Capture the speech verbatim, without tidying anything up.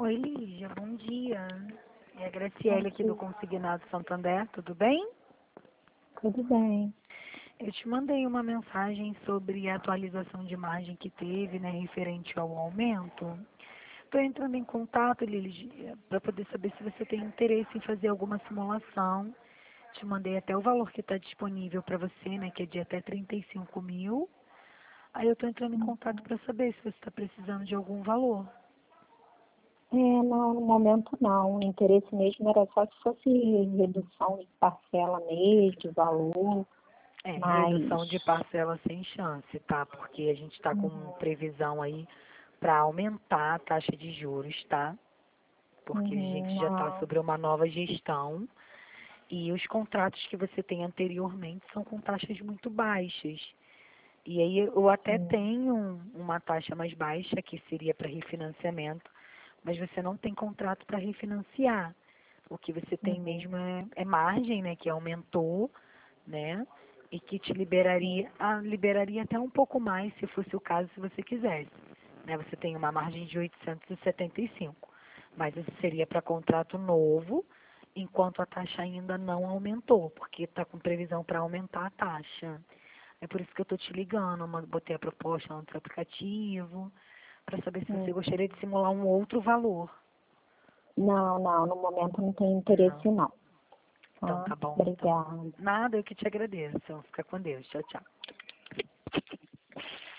Oi, Lígia, bom dia. É a Bom Graciele aqui do dia. Consignado Santander, tudo bem? Tudo bem. Eu te mandei uma mensagem sobre a atualização de margem que teve, né, referente ao aumento. Estou entrando em contato, Lígia, para poder saber se você tem interesse em fazer alguma simulação. Te mandei até o valor que está disponível para você, né, que é de até trinta e cinco mil. Aí eu estou entrando em contato para saber se você está precisando de algum valor. É, não, no momento não. O interesse mesmo era só se fosse redução de parcela mesmo, de valor, É, mas redução de parcela sem chance, tá? Porque a gente está com uhum, previsão aí para aumentar a taxa de juros, tá? Porque a uhum, gente já está não. sobre uma nova gestão e os contratos que você tem anteriormente são com taxas muito baixas. E aí eu até Sim, tenho um- uma taxa mais baixa, que seria para refinanciamento, mas você não tem contrato para refinanciar. O que você tem uhum, mesmo é, é margem, né, que aumentou, né, e que te sim, liberaria, ah, liberaria até um pouco mais, se fosse o caso, se você quisesse. Né, você tem uma margem de oitocentos e setenta e cinco, mas isso seria para contrato novo, enquanto a taxa ainda não aumentou, porque está com previsão para aumentar a taxa. É por isso que eu estou te ligando, uma- botei a proposta no seu aplicativo, para saber se você sim. gostaria de simular um outro valor. Não, não, no momento não tem Não. interesse não. Então Tá? tá bom, então. Obrigada. Nada, eu que te agradeço. Fica com Deus. Tchau, tchau.